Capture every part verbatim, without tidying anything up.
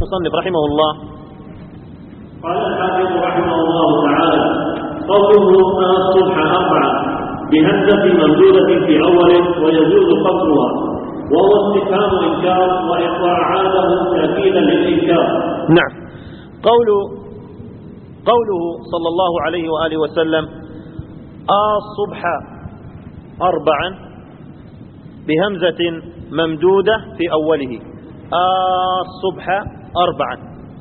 المصنف رحمه الله. قال الحافظ رحمه الله تعالى: قوله الصبح أربعة بهمزة ممدودة في أوله ويجوز قصرها، وهو استفهام إنكار وأعاده تأكيدا للإنكار. نعم. قوله قوله صلى الله عليه وآله وسلم: الصبح أربعا بهمزة ممدودة في أوله، الصبح أربعا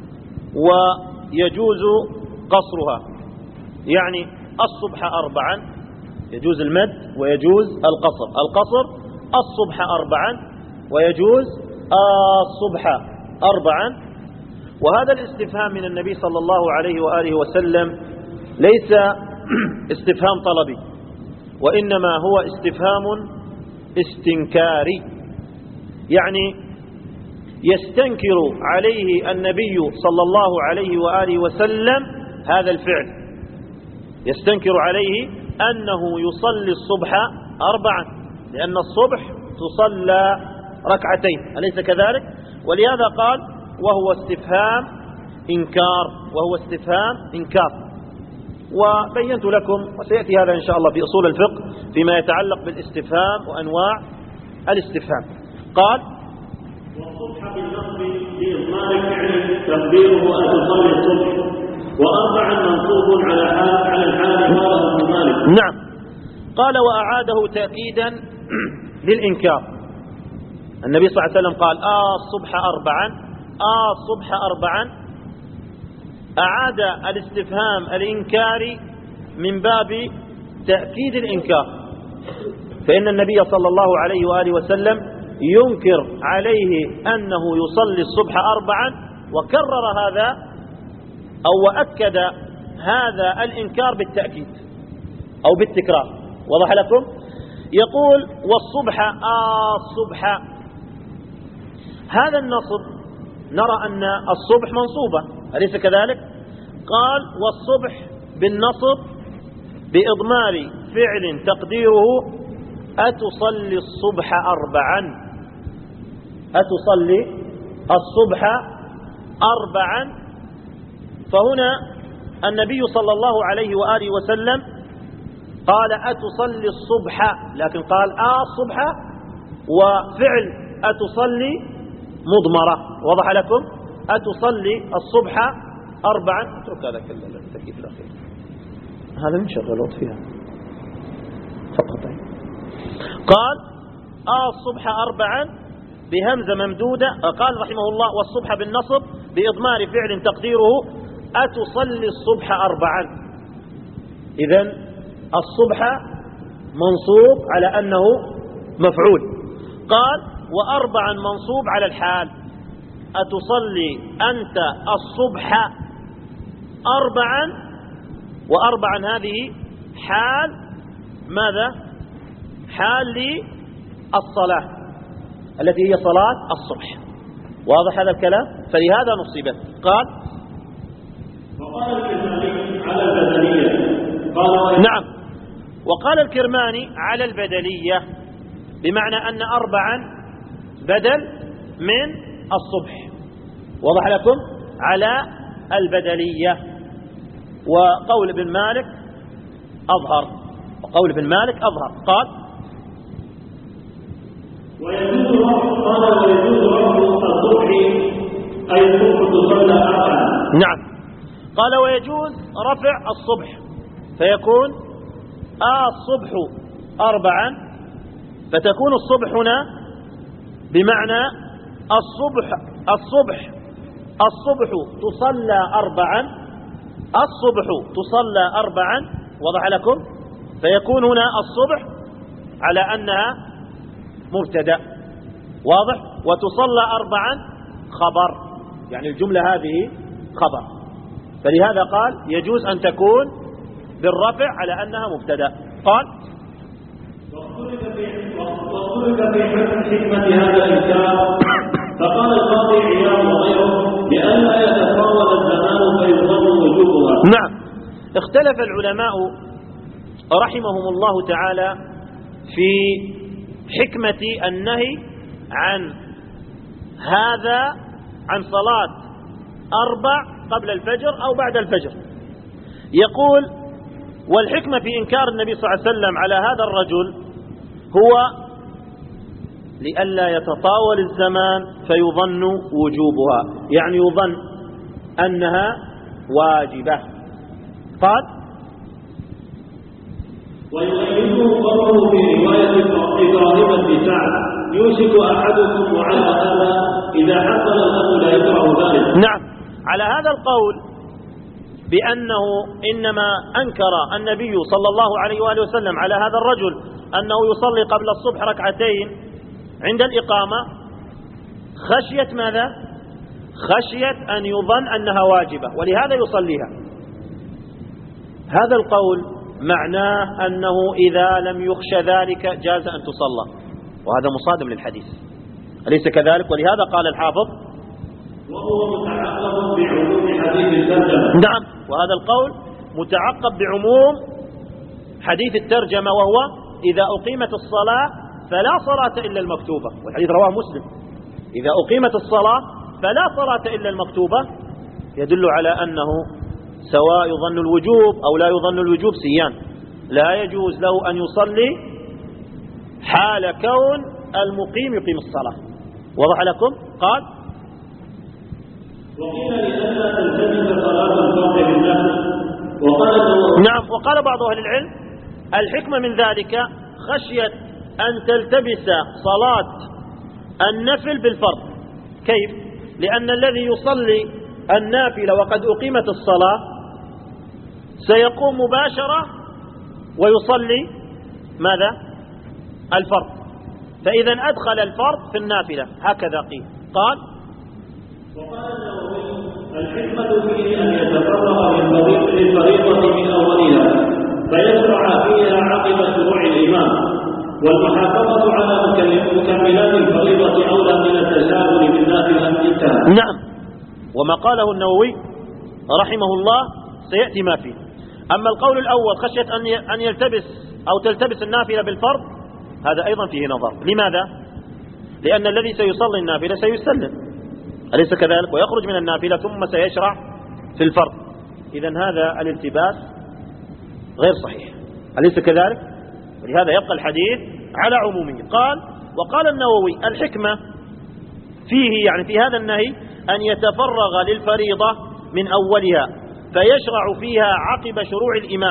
ويجوز قصرها، يعني الصبح أربعا يجوز المد ويجوز القصر. القصر الصبح أربعا ويجوز الصبح أربعا. وهذا الاستفهام من النبي صلى الله عليه وآله وسلم ليس استفهام طلبي، وإنما هو استفهام استنكاري، يعني يستنكر عليه النبي صلى الله عليه وآله وسلم هذا الفعل، يستنكر عليه أنه يصلي الصبح أربعا، لأن الصبح تصلى ركعتين، أليس كذلك؟ ولهذا قال: وهو استفهام إنكار، وهو استفهام إنكار. وبينت لكم، وسيأتي هذا إن شاء الله في أصول الفقه فيما يتعلق بالاستفهام وأنواع الاستفهام. قال: والصبح بالنصب بإضمار فعل تقديره أتصلي الصبح، وأربعا منصوب على حال على الحال قاله ابن مالك. نعم. قال: وأعاده تأكيدا للإنكار. النبي صلى الله عليه وسلم قال: آه الصبح أربعا، آه الصبح أربعا، أعاد الاستفهام الإنكاري من باب تأكيد الإنكار، فإن النبي صلى الله عليه وآله وسلم ينكر عليه أنه يصلي الصبح أربعا، وكرر هذا أو وأكد هذا الإنكار بالتأكيد أو بالتكرار. وضح لكم؟ يقول: والصبح آه الصبح، هذا النصب نرى أن الصبح منصوبة، أليس كذلك؟ قال: والصبح بالنصب بإضمار فعل تقديره أتصلي الصبح أربعا، أتصلي الصبح أربعا. فهنا النبي صلى الله عليه وآله وسلم قال: أتصلي الصبح، لكن قال آه الصبح، وفعل أتصلي مضمرة. وضح لكم؟ أتصلي الصبح أربعا. اترك هذا كله التكييف الأخير، هذا من شغلوت فيها فقط. قال: آه الصبح أربعا بهمزة ممدودة. قال رحمه الله: والصبح بالنصب بإضمار فعل تقديره أتصلي الصبح أربعا. إذن الصبح منصوب على أنه مفعول. قال: وأربعا منصوب على الحال، أتصلي أنت الصبح أربعا، وأربعا هذه حال ماذا؟ حال للصلاة التي هي صلاة الصبح. واضح هذا الكلام؟ فلهذا نصيبت. قال: وقال الكرماني على البدلية. قال: نعم. وقال الكرماني على البدلية، بمعنى أن أربعا بدل من الصبح. وضح لكم؟ على البدلية. وقول ابن مالك أظهر، وقول ابن مالك أظهر. قال: ويجوز قال ويجوز رفع الصبح أي الصبح تصلى أربعا. نعم. قال: ويجوز رفع الصبح، فيكون آه الصبح أربعا، فتكون الصبح هنا بمعنى الصبح الصبح الصبح تصلى أربعا، الصبح تصلى أربعا. وضح لكم؟ فيكون هنا الصبح على أنها مبتدأ، واضح؟ وتصلى أربعا خبر، يعني الجملة هذه خبر، فلهذا قال يجوز أن تكون بالرفع على أنها مبتدأ. قال: واختلف في حكمة هذا الإنكار، فقال القاضي عياض وغيره لئلا يتفاوت الزمان فيظن وجوبها. نعم. اختلف العلماء رحمهم الله تعالى في حكمة النهي عن هذا، عن صلاة أربع قبل الفجر أو بعد الفجر. يقول والحكمة في إنكار النبي صلى الله عليه وسلم على هذا الرجل هو لئلا يتطاول الزمان فيظن وجوبها، يعني يظن أنها واجبة. قال ويؤيده قوله في رواية إبراهيم بن سعد يوشك أحدكم وعلى هذا إذا حصل له لا يكره ذلك. نعم، على هذا القول بأنه إنما أنكر النبي صلى الله عليه وآله وسلم على هذا الرجل أنه يصلي قبل الصبح ركعتين عند الإقامة خشية ماذا؟ خشية أن يظن أنها واجبة ولهذا يصليها. هذا القول معناه أنه إذا لم يخش ذلك جاز أن تصلى، وهذا مصادم للحديث، أليس كذلك؟ ولهذا قال الحافظ وهو متعقب بعموم حديث الترجمة. نعم، وهذا القول متعقب بعموم حديث الترجمة، وهو إذا أقيمت الصلاة فلا صلاة إلا المكتوبة، والحديث رواه مسلم. إذا أقيمت الصلاة فلا صلاة إلا المكتوبة، يدل على أنه سواء يظن الوجوب أو لا يظن الوجوب سيان، لا يجوز له أن يصلي حال كون المقيم يقيم الصلاة. وضح لكم؟ قال وقيل لأنها تلتزم صلاة الفرد بالنفس. وقال نعم، وقال بعض أهل العلم الحكمة من ذلك خشية أن تلتبس صلاة النفل بالفرض. كيف؟ لأن الذي يصلي النافلة وقد أقيمت الصلاة سيقوم مباشرة ويصلي ماذا؟ الفرض، فإذا أدخل الفرض في النافلة، هكذا قيل. قال وقال النووي الحكمة فيه أن يتفرغ للفريضة من أولها فيشرع فيها عقب شروع الإمام، والمحافظة على مكملات الفريضة أولى من التشاغل بالنافلة انتهى. نعم، وما قاله النووي رحمه الله سيأتي ما فيه. أما القول الأول خشية أن يلتبس أو تلتبس النافلة بالفرض، هذا أيضا فيه نظر. لماذا؟ لأن الذي سيصلي النافلة سيسلم، أليس كذلك؟ ويخرج من النافلة ثم سيشرع في الفرض، إذن هذا الالتباس غير صحيح، أليس كذلك؟ ولهذا يبقى الحديث على عمومه. قال وقال النووي الحكمة فيه، يعني في هذا النهي، أن يتفرغ للفريضة من أولها فيشرع فيها عقب شروع الإمام،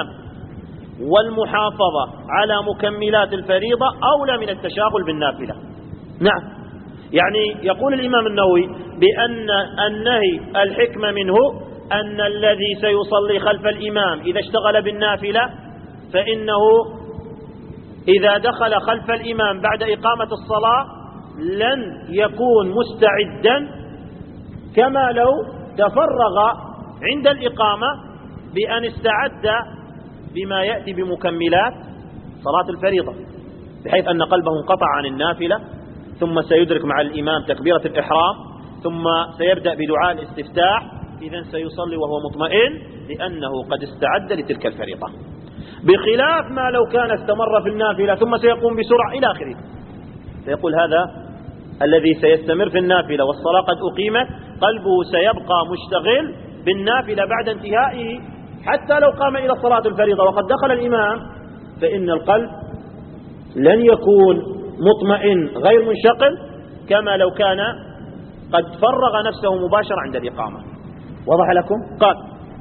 والمحافظة على مكملات الفريضة أولى من التشاغل بالنافلة. نعم، يعني يقول الإمام النووي بأن النهي الحكمة منه أن الذي سيصلي خلف الإمام إذا اشتغل بالنافلة فإنه إذا دخل خلف الإمام بعد إقامة الصلاة لن يكون مستعدا كما لو تفرغ عند الإقامة بأن استعد بما يأتي بمكملات صلاة الفريضة، بحيث أن قلبه انقطع عن النافلة، ثم سيدرك مع الإمام تكبيرة الإحرام، ثم سيبدأ بدعاء الاستفتاح، إذن سيصلي وهو مطمئن لأنه قد استعد لتلك الفريضة، بخلاف ما لو كان استمر في النافلة ثم سيقوم بسرعة إلى آخره. فيقول هذا الذي سيستمر في النافلة والصلاة قد أقيمت قلبه سيبقى مشتغل بالنافلة بعد انتهائه، حتى لو قام إلى صلاة الفريضة وقد دخل الإمام فإن القلب لن يكون مطمئن غير منشغل كما لو كان قد فرغ نفسه مباشرة عند الإقامة. وضح لكم؟ قال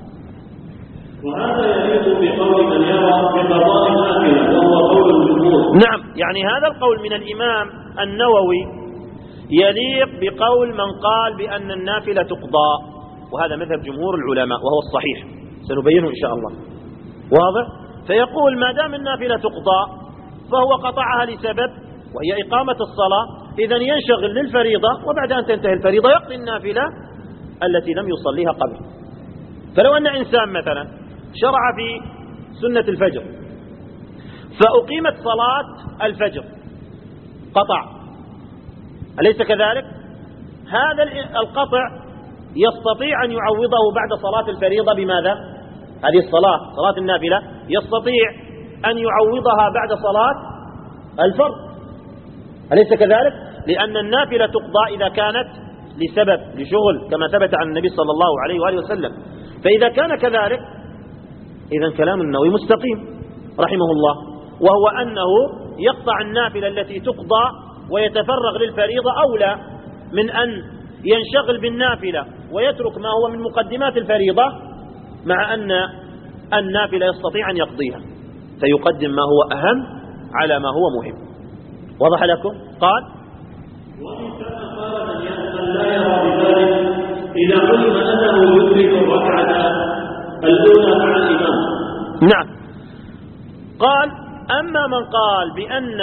وهذا يليق بقول من يرى بقضاء النافلة وهو قول الجمهور. نعم، يعني هذا القول من الإمام النووي يليق بقول من قال بأن النافلة تقضى، وهذا مذهب جمهور العلماء وهو الصحيح، سنبينه إن شاء الله. واضح؟ فيقول ما دام النافلة تقضى فهو قطعها لسبب وهي إقامة الصلاة، إذن ينشغل للفريضة، وبعد أن تنتهي الفريضة يقضي النافلة التي لم يصليها قبل. فلو أن إنسان مثلا شرع في سنة الفجر فأقيمت صلاة الفجر قطع، أليس كذلك؟ هذا القطع يستطيع أن يعوضه بعد صلاة الفريضة بماذا؟ هذه الصلاة صلاة النافلة يستطيع أن يعوضها بعد صلاة الفرض، أليس كذلك؟ لأن النافلة تقضى إذا كانت لسبب لشغل كما ثبت عن النبي صلى الله عليه وآله وسلم. فإذا كان كذلك إذن كلام النووي مستقيم رحمه الله، وهو أنه يقطع النافلة التي تقضى ويتفرغ للفريضة أولى من أن ينشغل بالنافلة ويترك ما هو من مقدمات الفريضة، مع أن النافلة يستطيع أن يقضيها، فيقدم ما هو أهم على ما هو مهم. وضح لكم؟ قال: ومن ثم قال من يأمن لا يرى بذلك إذا علم أنه يدرك الركعة الأولى مع الإمام. نعم. قال: أما من قال بأن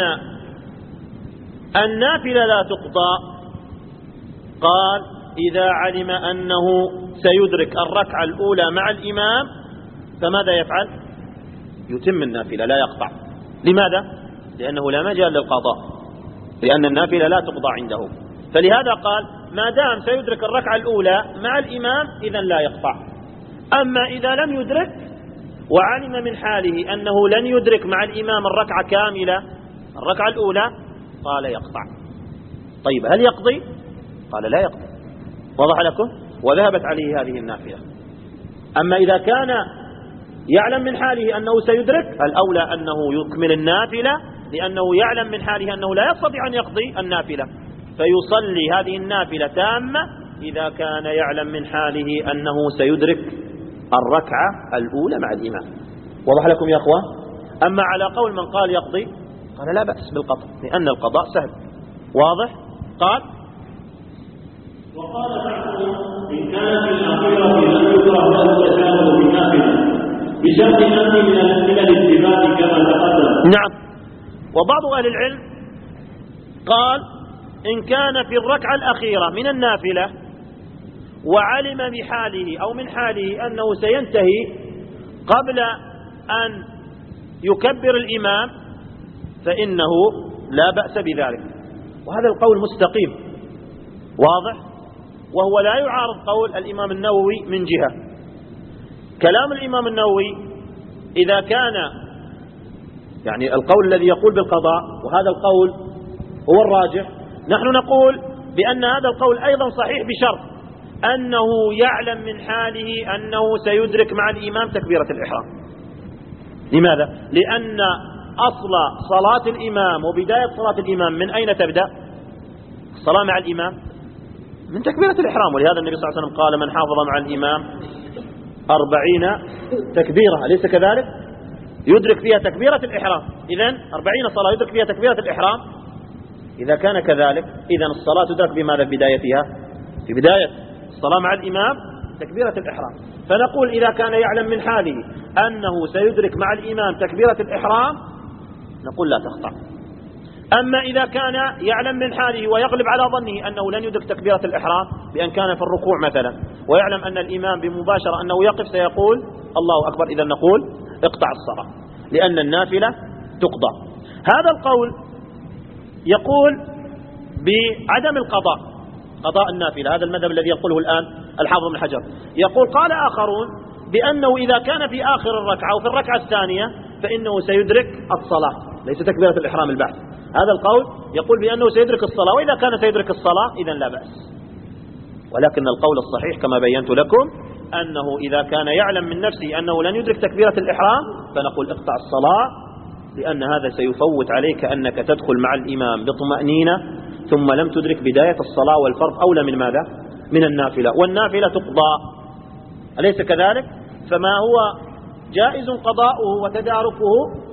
النافلة لا تقضى، قال: إذا علم أنه سيدرك الركعة الأولى مع الإمام فماذا يفعل؟ يتم النافلة لا يقطع. لماذا؟ لأنه لا مجال للقضاء، لأن النافلة لا تقضى عنده. فلهذا قال: ما دام سيدرك الركعة الأولى مع الإمام إذن لا يقطع. أما إذا لم يدرك وعلم من حاله أنه لن يدرك مع الإمام الركعة كاملة الركعة الأولى، قال: يقطع. طيب هل يقضي؟ قال: لا يقضي. وضح لكم؟ وذهبت عليه هذه النافلة. أما إذا كان يعلم من حاله أنه سيدرك، الأولى أنه يكمل النافلة، لأنه يعلم من حاله أنه لا يستطيع أن يقضي النافلة، فيصلي هذه النافلة تامة إذا كان يعلم من حاله أنه سيدرك الركعة الأولى مع الإمام. وضح لكم يا أخوان؟ أما على قول من قال يقضي، قال: لا بأس بالقضاء، لأن القضاء سهل. واضح؟ قال: وقال بعضهم إن كانت الأخيرة لم يكره له التشابه بالنافلة بشرط أن من الاتفاق كما تقدم. نعم. وبعض أهل العلم قال: إن كان في الركعة الأخيرة من النافلة وعلم بحاله أو من حاله أنه سينتهي قبل أن يكبر الإمام فإنه لا بأس بذلك، وهذا القول مستقيم واضح، وهو لا يعارض قول الإمام النووي من جهة. كلام الإمام النووي إذا كان يعني القول الذي يقول بالقضاء، وهذا القول هو الراجح، نحن نقول بأن هذا القول أيضا صحيح بشرط أنه يعلم من حاله أنه سيدرك مع الإمام تكبيرة الإحرام. لماذا؟ لأن أصل صلاة الإمام وبداية صلاة الإمام من أين تبدأ؟ الصلاة مع الإمام من تكبيرة الإحرام، ولهذا النبي صلى الله عليه وسلم قال: من حافظ مع الإمام أربعين تكبيرة، أليس كذلك؟ يدرك فيها تكبيرة الإحرام. إذن أربعين صلاة يدرك فيها تكبيرة الإحرام. إذا كان كذلك إذن الصلاة تدرك بماذا في بدايتها؟ في بداية الصلاة مع الإمام تكبيرة الإحرام. فنقول إذا كان يعلم من حاله أنه سيدرك مع الإمام تكبيرة الإحرام نقول لا تقطع. أما إذا كان يعلم من حاله ويغلب على ظنه أنه لن يدرك تكبيرة الإحرام بأن كان في الركوع مثلا، ويعلم أن الإمام بمباشرة أنه يقف سيقول الله أكبر، إذا نقول اقطع الصلاة، لأن النافلة تقضى. هذا القول يقول بعدم القضاء، قضاء النافلة، هذا المذهب الذي يقوله الآن الحافظ بن حجر. يقول قال آخرون بأنه إذا كان في آخر الركعة أو في الركعة الثانية فإنه سيدرك الصلاة، ليس تكبيرة الإحرام البحث. هذا القول يقول بأنه سيدرك الصلاة، وإذا كان سيدرك الصلاة إذن لا بأس. ولكن القول الصحيح كما بينت لكم أنه إذا كان يعلم من نفسه أنه لن يدرك تكبيرة الإحرام فنقول اقطع الصلاة، لأن هذا سيفوت عليك أنك تدخل مع الإمام بطمأنينة ثم لم تدرك بداية الصلاة، والفرض أولى من ماذا؟ من النافلة، والنافلة تقضى، أليس كذلك؟ فما هو جائز قضاؤه وتداركه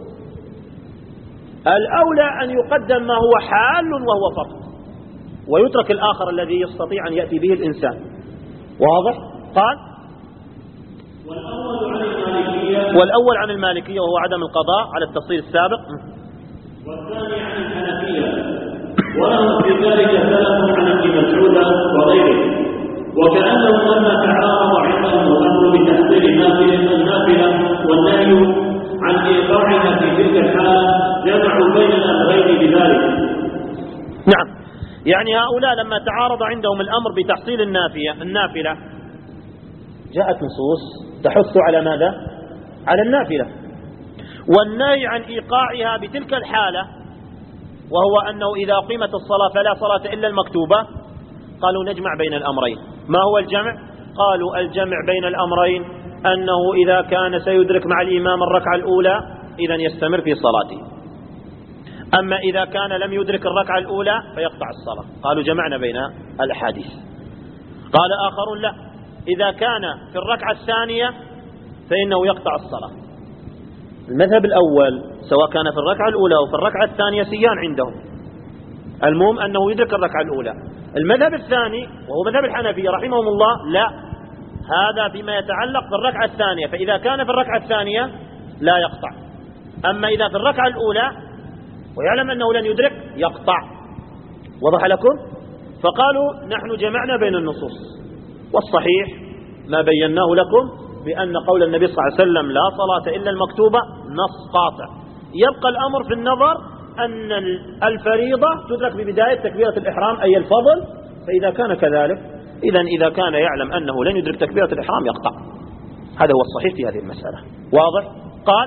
الأولى أن يقدم ما هو حال وهو فرض، ويترك الآخر الذي يستطيع أن يأتي به الإنسان. واضح؟ قال والأول عن المالكية والأول عن المالكية وهو عدم القضاء على التفصيل السابق، والثاني عن الحنفية، ولهم في ذلك سلف عن ابن مسعود وغيره، وكأنهم لما تعارض عندهم الأمر بتحصيل النافلة والنهي عن إيقاعها في تلك الحالة جمعوا بين الأمرين بذلك. نعم، يعني هؤلاء لما تعارض عندهم الأمر بتحصيل النافية النافلة جاءت نصوص تحث على ماذا؟ على النافلة، والنهي عن إيقاعها بتلك الحالة، وهو أنه إذا قيمت الصلاة فلا صلاة إلا المكتوبة، قالوا نجمع بين الأمرين. ما هو الجمع؟ قالوا الجمع بين الأمرين أنه إذا كان سيدرك مع الإمام الركعة الأولى إذن يستمر في صلاته، أما إذا كان لم يدرك الركعة الأولى فيقطع الصلاة. قالوا جمعنا بين الأحاديث. قال آخرون لا، إذا كان في الركعة الثانية فإنه يقطع الصلاة. المذهب الأول سواء كان في الركعة الأولى أو في الركعة الثانية سيان عندهم، المهم أنه يدرك الركعة الأولى. المذهب الثاني وهو مذهب الحنفية رحمهم الله لا، هذا فيما يتعلق بالركعة الثانية، فإذا كان في الركعة الثانية لا يقطع، أما إذا في الركعة الأولى ويعلم أنه لن يدرك يقطع. وضح لكم؟ فقالوا نحن جمعنا بين النصوص، والصحيح ما بيناه لكم بأن قول النبي صلى الله عليه وسلم لا صلاة إلا المكتوبة نص قاطع. يبقى الأمر في النظر أن الفريضة تدرك ببداية تكبيرة الإحرام أي الفضل، فإذا كان كذلك إذن إذا كان يعلم أنه لن يدرك تكبيرة الإحرام يقطع. هذا هو الصحيح في هذه المسألة. واضح؟ قال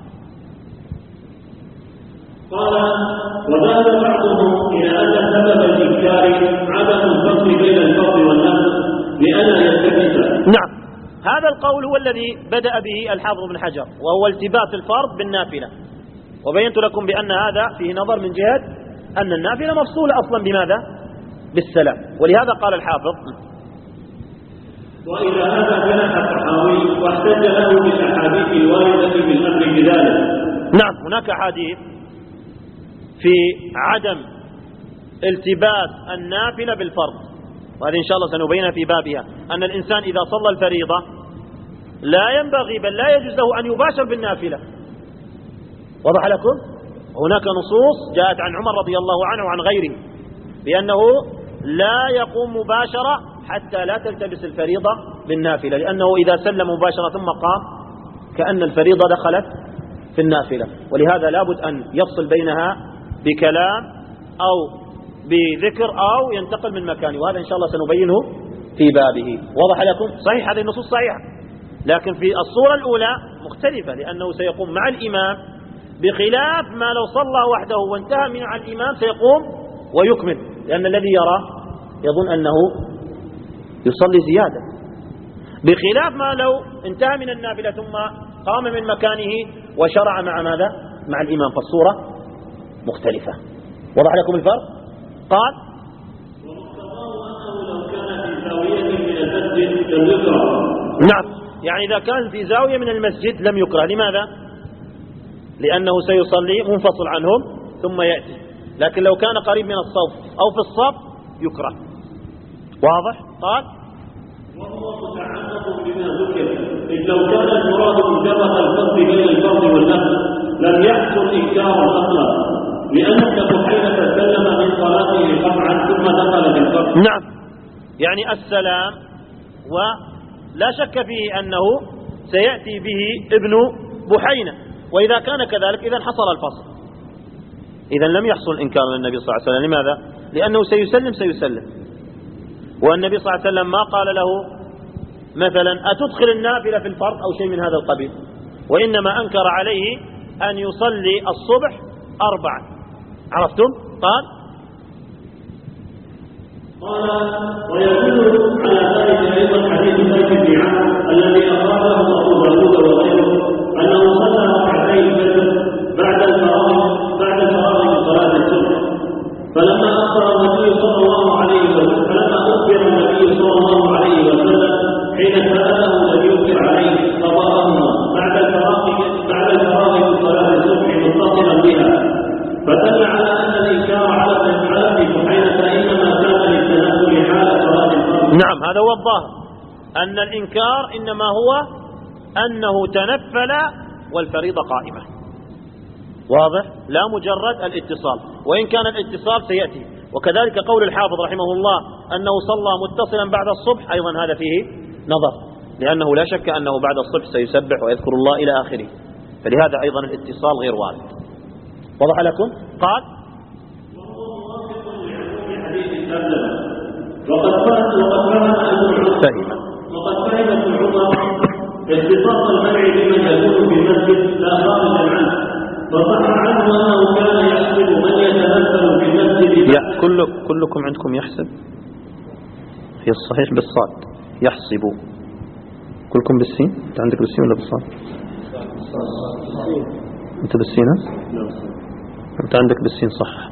قال وذهب بعضهم إلى أن سبب الإنكار عدم الفصل بين الفرض والنفل لأن يلتبس. نعم، هذا القول هو الذي بدأ به الحافظ بن حجر، وهو التباس الفرض بالنافلة، وبينت لكم بأن هذا فيه نظر من جهة أن النافلة مفصولة أصلا بماذا؟ بالسلام، ولهذا قال الحافظ وإلى هذا جنح الطحاوي واحتج له بالأحاديث الواردة بالأمر بذلك. نعم، هناك حديث في عدم التباس النافلة بالفرض، وهذه إن شاء الله سنبينها في بابها، أن الإنسان إذا صلى الفريضة لا ينبغي بل لا يجوز له أن يباشر بالنافلة. وضح لكم؟ هناك نصوص جاءت عن عمر رضي الله عنه وعن غيره بأنه لا يقوم مباشرة حتى لا تلتبس الفريضة بالنافلة، لأنه إذا سلم مباشرة ثم قام كأن الفريضة دخلت في النافلة، ولهذا لابد أن يفصل بينها بكلام أو بذكر أو ينتقل من مكانه، وهذا إن شاء الله سنبينه في بابه. وضح لكم؟ صحيح هذه النصوص صحيحة، لكن في الصورة الأولى مختلفة، لأنه سيقوم مع الإمام بخلاف ما لو صلى وحده وانتهى من على الإمام سيقوم ويكمل، لأن الذي يرى يظن أنه يصلي زيادة، بخلاف ما لو انتهى من النافلة ثم قام من مكانه وشرع مع ماذا؟ مع الإمام، فالصورة مختلفة. وضح لكم الفرق؟ قال نعم، يعني إذا كان في زاوية من المسجد لم يكره. لماذا؟ لأنه سيصلي منفصل عنهم ثم يأتي، لكن لو كان قريب من الصف أو في الصف يكره. واضح؟ قال وهو متعلق بما ذكر، إذ لو كان المراد مجرد الفصل بين الفرض والنفل لم يحصل إنكار أصلا، لأن ابن بحيرة سلم من صلاته قطعا ثم دخل بالفرض. نعم، يعني السلام، ولا شك فيه أنه سيأتي به ابن بحينة، وإذا كان كذلك إذن حصل الفصل، إذن لم يحصل إنكار للنبي صلى الله عليه وسلم. لماذا؟ لأنه سيسلم سيسلم والنبي صلى الله عليه وسلم ما قال له مثلا أتدخل النافلة في الفرض أو شيء من هذا القبيل، وإنما أنكر عليه أن يصلي الصبح أربعة. عرفتم؟ قال قال ويدل على ذلك أيضا حديث زيد بن عمرو الذي أخرجه أبو داود وغيره أنه صلى ركعتي الفجر بعد الفراغ بعد الفراغ من صلاة الصبح، فلما أخبر النبي صلى الله عليه وسلم فلما أخبر النبي صلى الله عليه وسلم حين سأله لم ينكر عليه قضاءهما بعد الفراغ بعد الفراغ من صلاة الصبح متصلا بها، فدل على أن الإنكار على ابن بحيرة إنما كان للتنزل حال صلاة الفرض. نعم، هذا هو الظاهر، أن الإنكار إنما هو أنه تنفل والفريضة قائمة. واضح؟ لا مجرد الاتصال، وإن كان الاتصال سيأتي. وكذلك قول الحافظ رحمه الله أنه صلى متصلا بعد الصبح أيضا هذا فيه نظر، لأنه لا شك أنه بعد الصبح سيسبح ويذكر الله إلى آخره، فلهذا أيضا الاتصال غير وارد. وضح لكم؟ قال وهو موافق لعموم حديث الترجمة، وقد فهم وقد فهم وقد فهم ابن عمر اختصاص المنع بمن يكون في المسجد لا خارجا عنه، فصح عنه أنه كان يحسب من يتنزل في المسجد. يا كل كلكم عندكم يحسب هي الصحيح بالصاد يحسب. كلكم بالسين؟ أنت عندك بالسين ولا بالصاد؟ أنت بالسين؟ أنت عندك بالسين صح.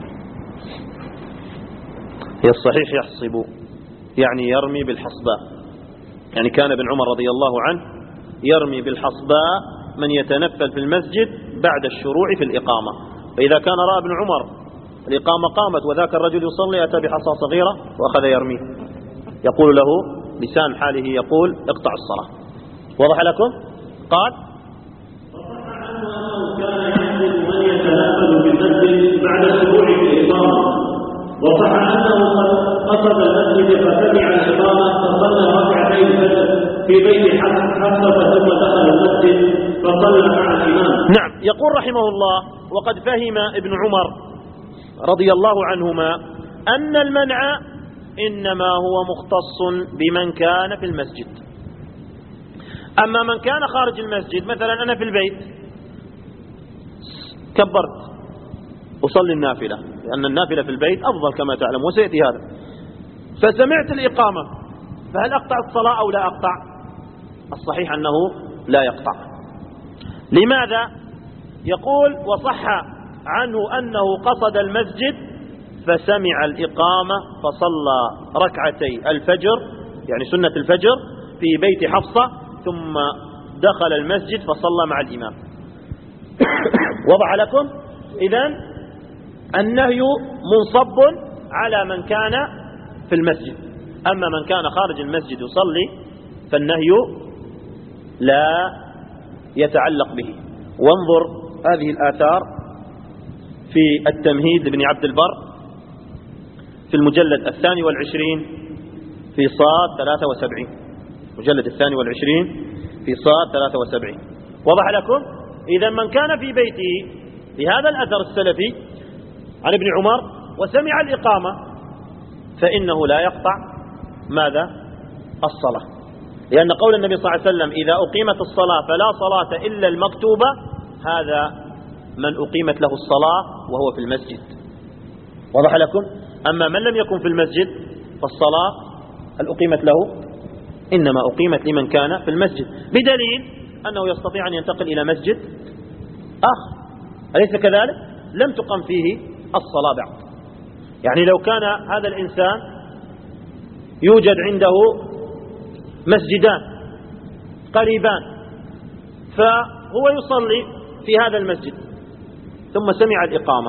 هي الصحيح يحسب يعني يرمي بالحصباء. يعني كان ابن عمر رضي الله عنه يرمي بالحصباء من يتنفل في المسجد بعد الشروع في الإقامة. فإذا كان رأى ابن عمر الإقامة قامت وذاك الرجل يصلي أتى بحصى صغيرة وأخذ يرميه، يقول له لسان حاله يقول اقطع الصلاة. وضح لكم؟ قال كان يحسب من يتنفل بالمسجد بعد الشروع في الإقامة، وصح أنه قصد المسجد فسمع الإقامة فصلى ركعتين الفجر في بيت حفصة ثم دخل المسجد فصلى مع الإمام. نعم. يقول رحمه الله وقد فهم ابن عمر رضي الله عنهما أن المنع إنما هو مختص بمن كان في المسجد. أما من كان خارج المسجد، مثلا أنا في البيت كبرت أصلي النافلة، لأن النافلة في البيت أفضل كما تعلم وسيأتي هذا، فسمعت الإقامة، فهل أقطع الصلاة أو لا أقطع؟ الصحيح أنه لا يقطع. لماذا؟ يقول وصح عنه أنه قصد المسجد فسمع الإقامة فصلى ركعتي الفجر، يعني سنة الفجر في بيت حفصة، ثم دخل المسجد فصلى مع الإمام. وضع لكم؟ إذن النهي منصب على من كان في المسجد، أما من كان خارج المسجد يصلي فالنهي لا يتعلق به. وانظر هذه الآثار في التمهيد لابن عبد البر في المجلد الثاني والعشرين في صاد ثلاثة وسبعين، مجلد الثاني والعشرين في صاد ثلاثة وسبعين. وضح لكم؟ إذا من كان في بيته بهذا الأثر السلفي عن ابن عمر وسمع الإقامة فإنه لا يقطع ماذا؟ الصلاة، لأن قول النبي صلى الله عليه وسلم إذا أقيمت الصلاة فلا صلاة إلا المكتوبة، هذا من أقيمت له الصلاة وهو في المسجد. وضح لكم؟ أما من لم يكن في المسجد فالصلاة هل أقيمت له؟ إنما أقيمت لمن كان في المسجد، بدليل أنه يستطيع أن ينتقل إلى مسجد آخر، أليس كذلك؟ لم تقم فيه الصلاة بعد. يعني لو كان هذا الإنسان يوجد عنده مسجدان قريبان، فهو يصلي في هذا المسجد ثم سمع الإقامة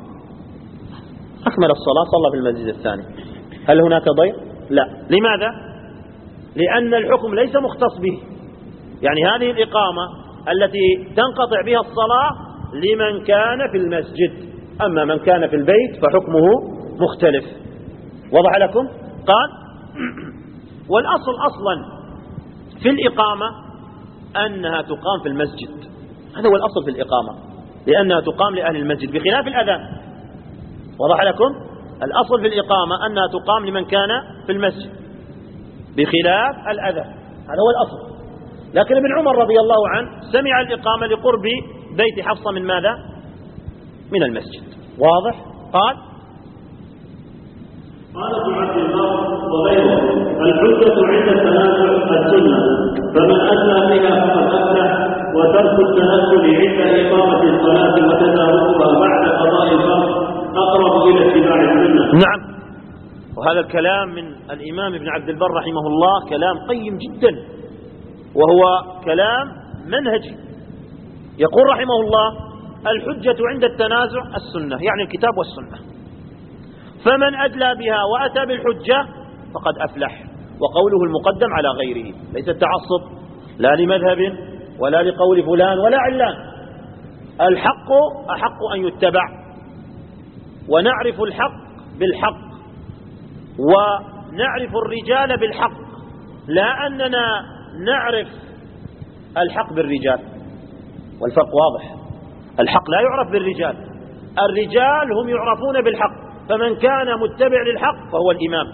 أكمل الصلاة صلى في المسجد الثاني، هل هناك ضير؟ لا. لماذا؟ لأن الحكم ليس مختص به. يعني هذه الإقامة التي تنقطع بها الصلاة لمن كان في المسجد، أما من كان في البيت فحكمه مختلف. وضح لكم؟ قال والأصل أصلا في الإقامة أنها تقام في المسجد، هذا هو الأصل في الإقامة، لأنها تقام لأهل المسجد بخلاف الأذان. وضح لكم؟ الأصل في الإقامة أنها تقام لمن كان في المسجد بخلاف الأذان، هذا هو الأصل. لكن ابن عمر رضي الله عنه سمع الإقامة لقرب بيت حفصة من ماذا؟ من المسجد. واضح؟ قال قال ابن عبد البر وغيره الحجة عند التنازع السنة، فمن أدنى بها فقد أفلح، وترك التنزل عند إقامة الصلاة وتداركها بعد قضاء الفرض أقرب إلى اتباع السنة. نعم. وهذا الكلام من الإمام ابن عبد البر رحمه الله كلام قيم جدا، وهو كلام منهجي. يقول رحمه الله الحجة عند التنازع السنة، يعني الكتاب والسنة، فمن أدلى بها وأتى بالحجة فقد أفلح. وقوله المقدم على غيره، ليس التعصب لا لمذهب ولا لقول فلان ولا علان، الحق أحق أن يتبع، ونعرف الحق بالحق، ونعرف الرجال بالحق، لا أننا نعرف الحق بالرجال، والفرق واضح. الحق لا يعرف بالرجال، الرجال هم يعرفون بالحق، فمن كان متبع للحق فهو الإمام.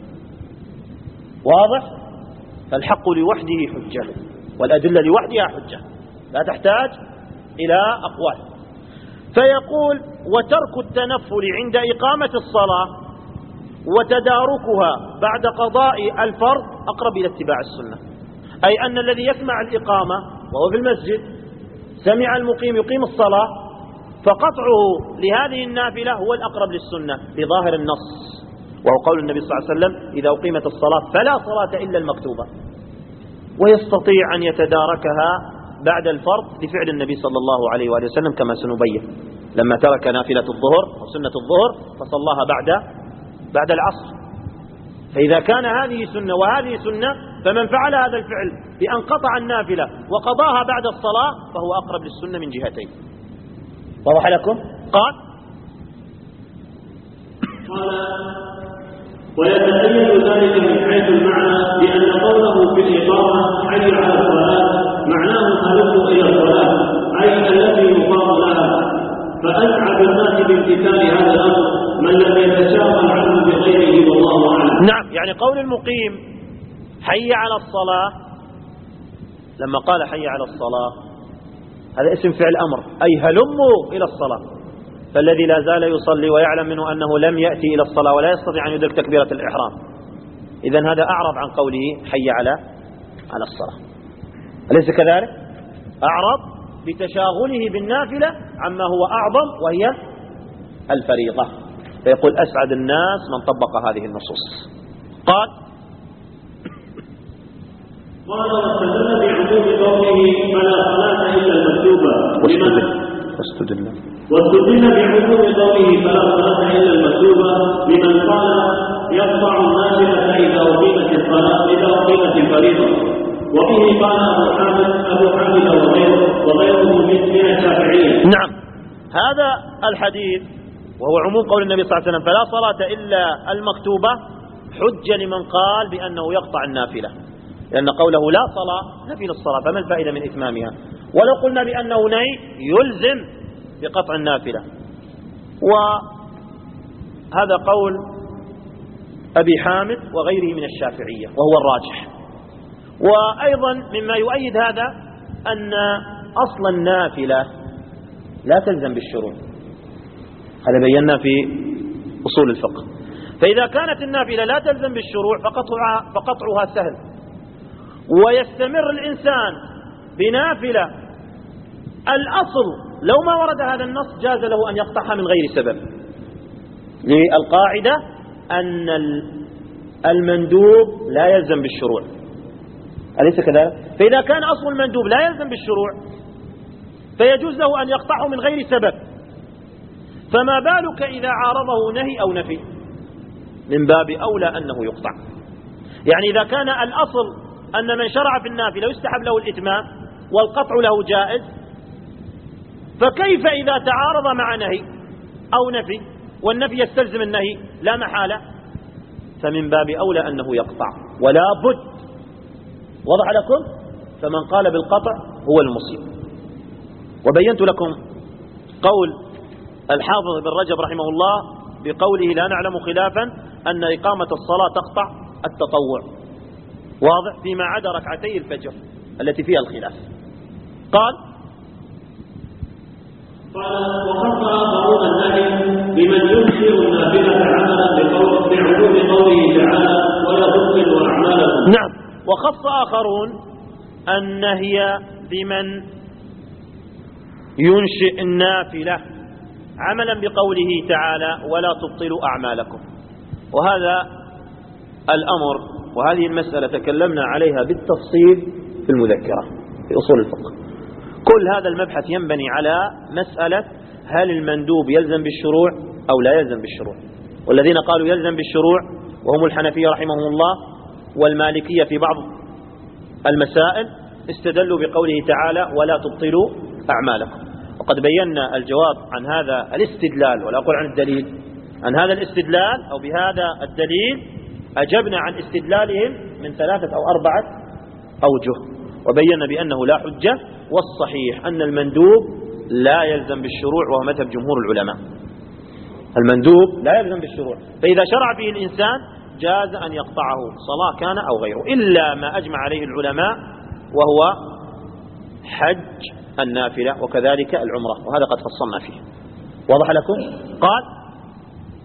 واضح؟ فالحق لوحده حجة، والأدلة لوحدها حجة، لا تحتاج إلى أقوال. فيقول وترك التنفل عند إقامة الصلاة وتداركها بعد قضاء الفرض أقرب إلى اتباع السنة. أي أن الذي يسمع الإقامة وهو في المسجد سمع المقيم يقيم الصلاة، فقطعه لهذه النافلة هو الأقرب للسنة بظاهر النص، وهو قول النبي صلى الله عليه وسلم: إذا أقيمت الصلاة فلا صلاة إلا المكتوبة. ويستطيع أن يتداركها بعد الفرض لفعل النبي صلى الله عليه وآله وسلم كما سنبين، لما ترك نافلة الظهر أو سنة الظهر فصلاها بعد بعد العصر. فإذا كان هذه سنة وهذه سنة، فمن فعل هذا الفعل بأن قطع النافلة وقضاها بعد الصلاة فهو أقرب للسنة من جهتين. واضح لكم؟ قال قال ويتأيد ذلك من حيث المعنى بأن قوله في الإقامة حي على الصلاة معناه هلموا إلى الصلاة، أي التي يقام لها. فأسعد الناس بامتثال هذا الأمر من لم يتشاغل عنه بغيره والله أعلم. نعم، يعني قول المقيم حي على الصلاة، لما قال حي على الصلاة هذا اسم فعل أمر، أي هلموا إلى الصلاة. فالذي لا زال يصلي ويعلم منه أنه لم يأتي إلى الصلاة ولا يستطيع أن يدرك تكبيرة الإحرام، إذن هذا أعرض عن قوله حي على على الصلاة، أليس كذلك؟ أعرض بتشاغله بالنافلة عما هو أعظم وهي الفريضة. فيقول أسعد الناس من طبق هذه النصوص. قال قال واستدل بعموم قوله فلا صلاة إلا المكتوبة واستدل واستدل بعموم قوله فلا صلاة إلا المكتوبة لمن قال يقطع النافلة إذا أقيمت الصلاة إذا أقيمت الفريضة. وبه قال أبو حامد أبو حامد وغيره وغيره من الشافعية. نعم، هذا الحديث وهو عموم قول النبي صلى الله عليه وسلم فلا صلاة إلا المكتوبة حجة لمن قال بأنه يقطع النافلة، لأن قوله لا صلاة نفي للصلاة، فما الفائدة من إتمامها؟ ولو قلنا بأنه نهي يلزم بقطع النافلة. وهذا قول أبي حامد وغيره من الشافعية وهو الراجح. وأيضا مما يؤيد هذا أن أصل النافلة لا تلزم بالشروع، هذا بينا في أصول الفقه. فإذا كانت النافلة لا تلزم بالشروع فقطعها, فقطعها سهل، ويستمر الإنسان بنافلة الأصل لو ما ورد هذا النص جاز له أن يقطعها من غير سبب، للقاعدة أن المندوب لا يلزم بالشروع، أليس كذلك؟ فإذا كان أصل المندوب لا يلزم بالشروع فيجوز له أن يقطعه من غير سبب، فما بالك إذا عارضه نهي أو نفي؟ من باب أولى أنه يقطع. يعني إذا كان الأصل أن من شرع في النافلة يستحب له الإتمام والقطع له جائز، فكيف إذا تعارض مع نهي أو نفي والنفي يستلزم النهي لا محالة؟ فمن باب أولى أنه يقطع ولا بد. وضع لكم؟ فمن قال بالقطع هو المصيب. وبينت لكم قول الحافظ بن رجب رحمه الله بقوله لا نعلم خلافا أن إقامة الصلاة تقطع التطوع، واضح، فيما عدا ركعتي الفجر التي فيها الخلاف. قال قال وخص آخرون النهي بمن ينشر النافلة عملا بعموم قوله تعالى ولا تبطلوا أعمالكم. نعم، وخص آخرون النهي بمن ينشئ النافلة عملا بقوله تعالى ولا تبطلوا أعمالكم. وهذا الأمر وهذه المسألة تكلمنا عليها بالتفصيل في المذكرة في أصول الفقه. كل هذا المبحث ينبني على مسألة هل المندوب يلزم بالشروع أو لا يلزم بالشروع. والذين قالوا يلزم بالشروع وهم الحنفية رحمهم الله والمالكية في بعض المسائل استدلوا بقوله تعالى ولا تبطلوا أعمالكم. وقد بينا الجواب عن هذا الاستدلال، ولا أقول عن الدليل، عن هذا الاستدلال أو بهذا الدليل أجبنا عن استدلالهم من ثلاثة أو أربعة أوجه، وبينا بأنه لا حجة، والصحيح أن المندوب لا يلزم بالشروع وهو مذهب جمهور العلماء. المندوب لا يلزم بالشروع، فإذا شرع فيه الإنسان جاز أن يقطعه صلاة كان أو غيره، إلا ما أجمع عليه العلماء وهو حج النافلة وكذلك العمرة، وهذا قد فصلنا فيه. واضح لكم؟ قال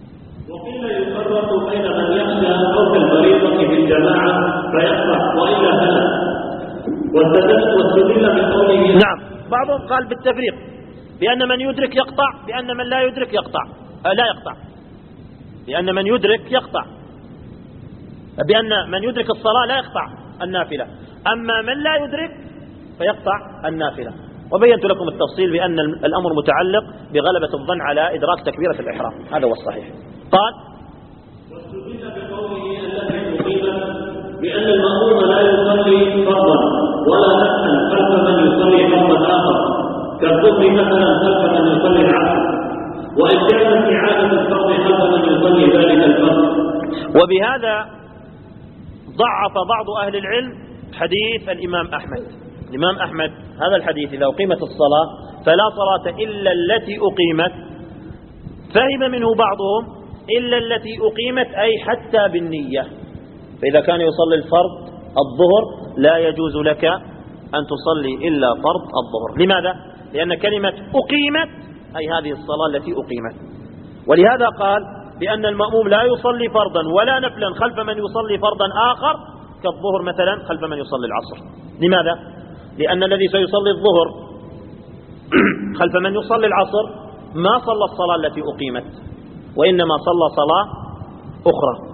وقيل يفرق بين من يخشى فوق الفريضة في الجماعة فيقطع وإلا فلا. واستدل بقوله نعم. بعضهم قال بالتفريق، بأن من يدرك يقطع، بأن من لا يدرك يقطع آه لا يقطع، بأن من يدرك يقطع، بأن من يدرك الصلاة لا يقطع النافلة، أما من لا يدرك فيقطع النافلة. وبينت لكم التفصيل بأن الأمر متعلق بغلبة الظن على إدراك تكبيرة الإحرام، هذا هو الصحيح. قال واستدل بقوله التي أقيمت بأن المأموم لا يصلي فرضا ولا نفلا خلف من يصلي فرضا آخر كالظهر مثلا خلف من يصلي العصر، وإن كانت إعادة الفرض خلف من يصلي ذلك الفرض. وبهذا ضعف بعض أهل العلم حديث الإمام أحمد. الإمام أحمد هذا الحديث إذا أقيمت الصلاة فلا صلاة إلا التي أقيمت، فهم منه بعضهم إلا التي أقيمت أي حتى بالنية، فإذا كان يصلي الفرض الظهر لا يجوز لك أن تصلي إلا فرض الظهر. لماذا؟ لأن كلمة أقيمت أي هذه الصلاة التي أقيمت. ولهذا قال بأن المأموم لا يصلي فرضا ولا نفلا خلف من يصلي فرضا آخر كالظهر مثلا خلف من يصلي العصر. لماذا؟ لأن الذي سيصلي الظهر خلف من يصلي العصر ما صلى الصلاة التي أقيمت، وإنما صلى صلاة أخرى.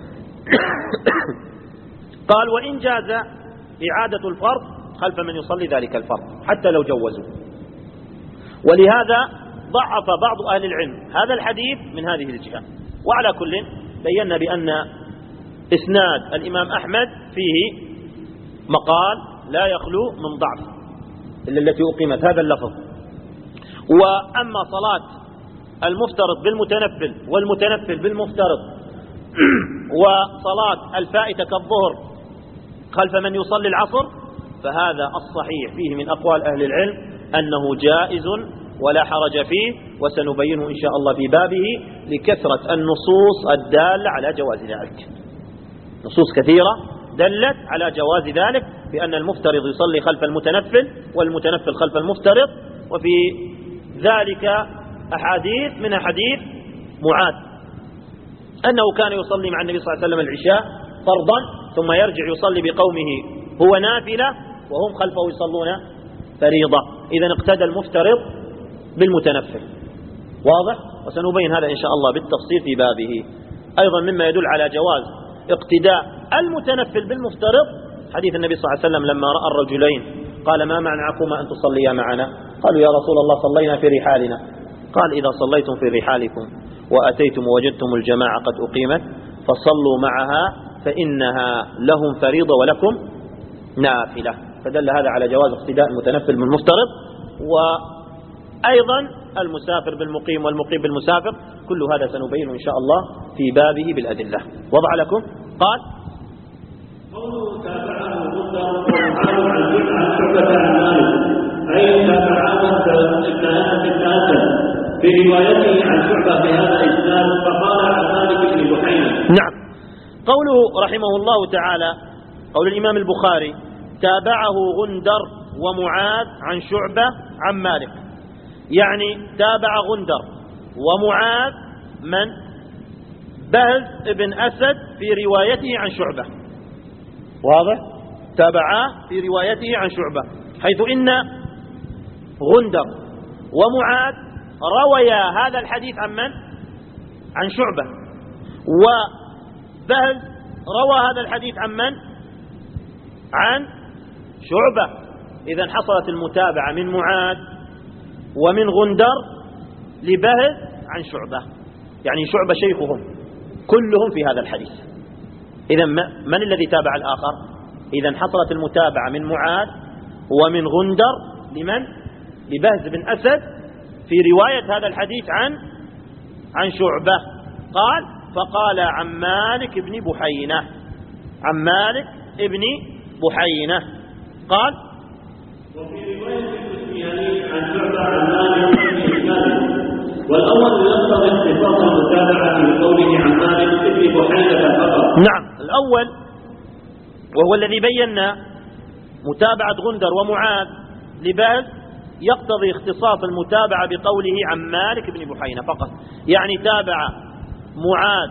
قال وإن جاز إعادة الفرض خلف من يصلي ذلك الفرض حتى لو جوزوا. ولهذا ضعف بعض أهل العلم هذا الحديث من هذه الجهة. وعلى كل بينا بأن إسناد الإمام أحمد فيه مقال لا يخلو من ضعف إلا التي أقيمت هذا اللفظ. وأما صلاة المفترض بالمتنفل والمتنفل بالمفترض وصلاة الفائتة كالظهر خلف من يصلي العصر فهذا الصحيح فيه من أقوال أهل العلم أنه جائز ولا حرج فيه، وسنبينه إن شاء الله في بابه لكثرة النصوص الدالة على جواز ذلك. نصوص كثيرة دلت على جواز ذلك بأن المفترض يصلي خلف المتنفل والمتنفل خلف المفترض، وفي ذلك أحاديث من حديث معاذ أنه كان يصلي مع النبي صلى الله عليه وسلم العشاء فرضا ثم يرجع يصلي بقومه هو نافلة وهم خلفه يصلون فريضة. إذن اقتدى المفترض بالمتنفل. واضح؟ وسنبين هذا إن شاء الله بالتفصيل في بابه. أيضا مما يدل على جواز اقتداء المتنفل بالمفترض حديث النبي صلى الله عليه وسلم لما رأى الرجلين قال ما منعكما أن تصليا معنا؟ قالوا يا رسول الله صلينا في رحالنا. قال إذا صليتم في رحالكم وأتيتم ووجدتم الجماعة قد أقيمت فصلوا معها فإنها لهم فريضة ولكم نافلة. فدل هذا على جواز اقتداء المتنفل بالمفترض، وأيضا المسافر بالمقيم والمقيم بالمسافر. كل هذا سنبينه إن شاء الله في بابه بالأدلة. وضع لكم قال قوله تابعه غندر ومعاذ عن بدعة شعبة عن مالك أي تابعه التأثر في روايته عن شعبة بهذا الإسناد فقال عن مالك بن بحينة. نعم. قوله رحمه الله تعالى قول الإمام البخاري تابعه غندر ومعاذ عن شعبة عن مالك، يعني تابع غندر ومعاذ من بهز بن أسد في روايته عن شعبة. واضح؟ تابعاه في روايته عن شعبة، حيث إن غندر ومعاذ رويا هذا الحديث عن من؟ عن شعبة. وبهز روى هذا الحديث عن من؟ عن شعبة. إذن حصلت المتابعة من معاذ ومن غندر لبهز عن شعبة، يعني شعبة شيخهم كلهم في هذا الحديث. إذن من الذي تابع الآخر؟ إذن حصلت المتابعة من معاذ ومن غندر لمن؟ لبهز بن أسد في رواية هذا الحديث عن عن شعبة. قال فقال عن مالك بن بحينة، عن مالك بن بحينة قال وفي رواية السفياني عن شعبة عن مالك بن مالك، والأول يقتضي اختصاص المتابعة في قوله عن مالك بن بحينة فقط. نعم، الأول وهو الذي بينا متابعة غندر ومعاذ لبهز يقتضي اختصاص المتابعة بقوله عن مالك بن بحينة فقط، يعني تابع معاذ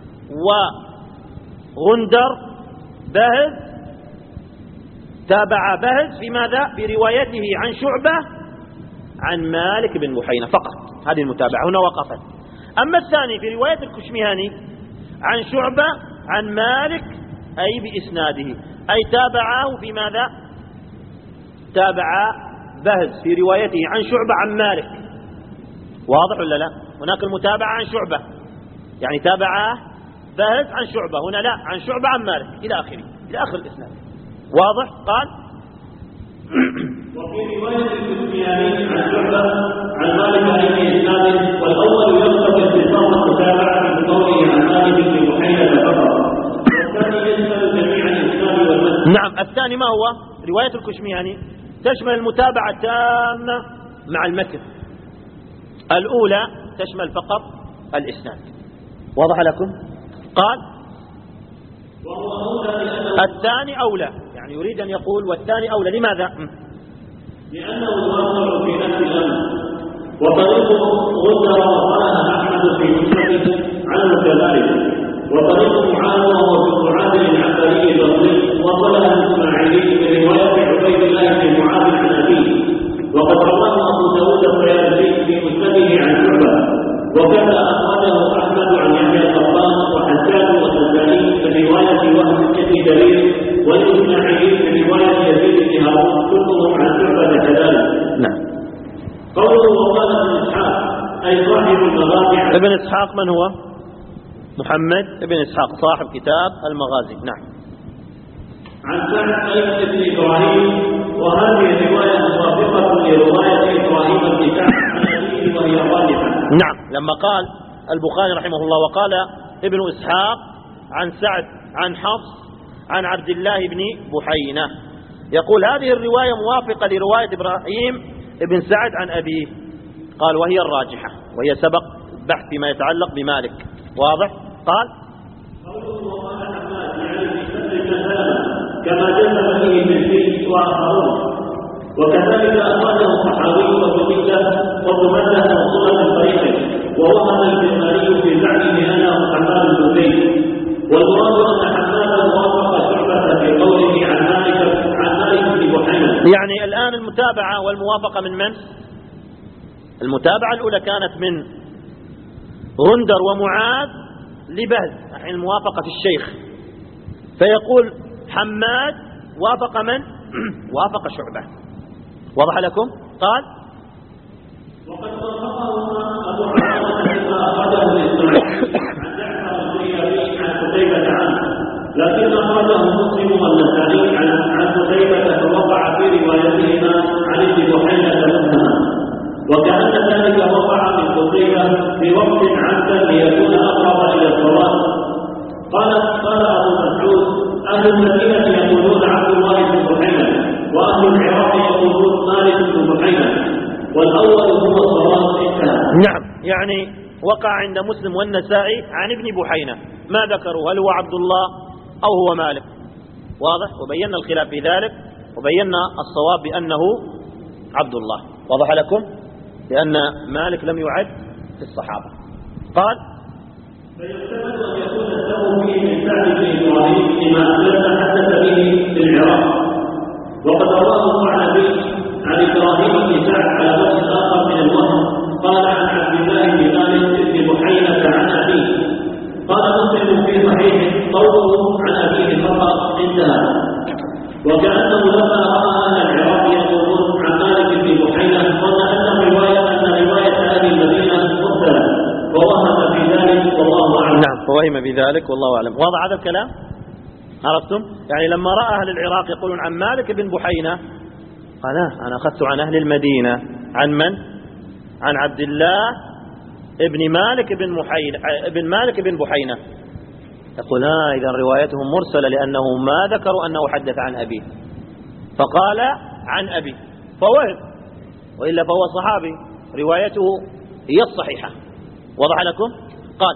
وغندر بهز، تابع بهز في ماذا؟ بروايته عن شعبة عن مالك بن بحينة فقط، هذه المتابعة هنا وقفت. أما الثاني في رواية الكشميهاني عن شعبة عن مالك أي بإسناده، أي تابعه في ماذا؟ تابع بهز في روايته عن شعبة عن مالك، واضح ولا لا؟ هناك المتابعة عن شعبة يعني تابعه بهز عن شعبة، هنا لا، عن شعبة عن مالك إلى آخره، إلى آخر الإسناد، واضح؟ قال وفي رواية الكشميهاني عن شعبة عن مالك أي بإسناده، والأول يقتضي اتصال المتابعة بقوله عن مالك بن بحينة فقط، والثاني يشمل جميع الإسناد والمتن. نعم، الثاني ما هو؟ رواية الكشميهاني تشمل المتابعة التامة مع المتن، الأولى تشمل فقط الإسناد، واضح لكم؟ قال الثاني أولى، يعني يريد أن يقول والثاني أولى، لماذا؟ لأنه الواقع في نفس الأمر، وطريق غدر وقالها أحمد في مسنده عنه كذلك، وطريق معاذ وهو في معاذ العنبري البصري وصلها الإسماعيلي برواية عبيد الله بن معاذ عن أبيه، وقد رواه أبو داود الطيالسي في مسنده عن شعبة، وكذا أخرجه أحمد عن يحيى القطان وحسان والنسائي في رواية وهب بن جرير، والإسماعيلي في رواية يزيد بن هارون، كلهم عن شعبة كذلك. نعم. قوله وقال ابن إسحاق أي صاحب المغازي. ابن إسحاق من هو؟ محمد ابن إسحاق صاحب كتاب المغازي. نعم. عن سعد أي ابن إبراهيم، وهذه الرواية موافقة لرواية إبراهيم بن سعد عن أبيه وهي غالبة. نعم، لما قال البخاري رحمه الله وقال ابن إسحاق عن سعد عن حفص عن عبد الله بن بحينة، يقول هذه الرواية موافقة لرواية إبراهيم ابن سعد عن أبيه، قال وهي الراجحة، وهي سبق بحث فيما يتعلق بمالك، واضح؟ قال قوله وقال حماد يعني في سبب سلمة كما جزم به المزي وآخرون، وكذلك أخرجه الصحابي وجملة وجملة موصولة بطريقه، ووهم البخاري في زعمه أنه حماد بن زيد، والمراد أن حمادا وافق شعبة في قوله عن مالك عن مالك بن بحينة. يعني الآن المتابعة والموافقة من من؟ المتابعة الأولى كانت من غندر ومعاذ لبهز، يعني الموافقة في الشيخ، فيقول حماد وافق من؟ وافق شعبة، واضح لكم؟ قال وقد وافقه أبو عمرو فيما أخرجه الإسماعيلي عن جعفر الزيادي عن قتيبة عنه، لكن أخرجه مسلم والنسائي عن عن قتيبة فوقع في روايتهما عن ابن بحينة مبهما، وكأن ذلك وقع من قتيبة في وقت عمدا ليكون أقرب إلى الصواب. قال قال أبو مسعود أهل المدينة يقولون عبد الله بن بحينة، وأهل العراق يقولون مالك بن بحينة، والأول هو الصواب. نعم، يعني وقع عند مسلم والنسائي عن ابن بحينة، ما ذكروا هل هو عبد الله أو هو مالك، واضح؟ وبينا الخلاف في ذلك، وبينا الصواب بأنه عبد الله، واضح لكم؟ لأن مالك لم يعد في الصحابة. قال فيحتمل أن يكون السبب فيه من سعد بن إبراهيم لما لم حدث به في العراق، وقد رواه عن أبيه عن إبراهيم بن سعد على وجه آخر من الوهم، قال عن عبد الله بن مالك بن بحينة عن أبيه. قال مسلم في صحيحه قوله عن أبيه فقط انتهى، وكأنه لما رأى أن العراق يقولون عن مالك بن بحينة ظن أن رواية أن رواية أهل المدينة مرسلة، ووهم في ذلك والله أعلم. نعم، فوهم بذلك والله أعلم. واضح هذا الكلام؟ عرفتم؟ يعني لما رأى أهل العراق يقولون عن مالك بن بحينة قال أنا أخذت عن أهل المدينة، عن من؟ عن عبد الله ابن مالك بن بحينة ابن مالك بن بحينة. يقول ها إذا روايتهم مرسلة لأنه ما ذكروا أنه حدث عن أبيه، فقال عن أبي فوهم، وإلا فهو صحابي روايته هي الصحيحة. وضح لكم؟ قال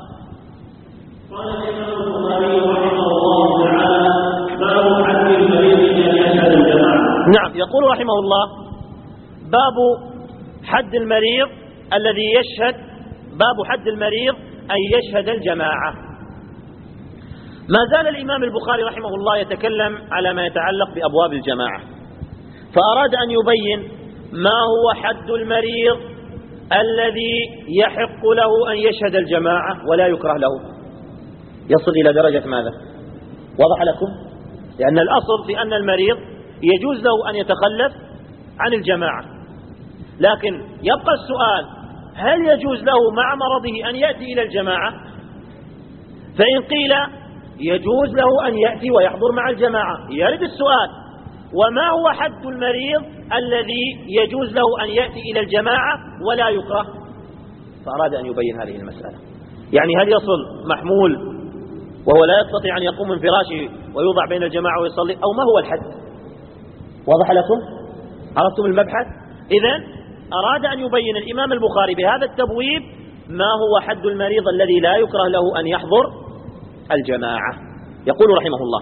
قال الإمام البخاري رحمه الله تعالى باب حد المريض أن يشهد الجماعة. نعم، يقول رحمه الله باب حد المريض الذي يشهد، باب حد المريض أن يشهد الجماعة. ما زال الإمام البخاري رحمه الله يتكلم على ما يتعلق بأبواب الجماعة، فأراد أن يبين ما هو حد المريض الذي يحق له أن يشهد الجماعة ولا يكره له، يصل إلى درجة ماذا؟ وضح لكم؟ لأن الأصل في أن المريض يجوز له أن يتخلف عن الجماعة، لكن يبقى السؤال: هل يجوز له مع مرضه أن يأتي إلى الجماعة؟ فإن قيل يجوز له أن يأتي ويحضر مع الجماعة، يرد السؤال: وما هو حد المريض الذي يجوز له أن يأتي إلى الجماعة ولا يكره؟ فأراد أن يبين هذه المسألة، يعني هل يصل محمول وهو لا يستطيع أن يقوم من فراشه ويوضع بين الجماعة ويصلي، أو ما هو الحد؟ واضح لكم؟ عرفتم المبحث؟ إذن أراد أن يبين الإمام البخاري بهذا التبويب ما هو حد المريض الذي لا يكره له أن يحضر الجماعة. يقول رحمه الله: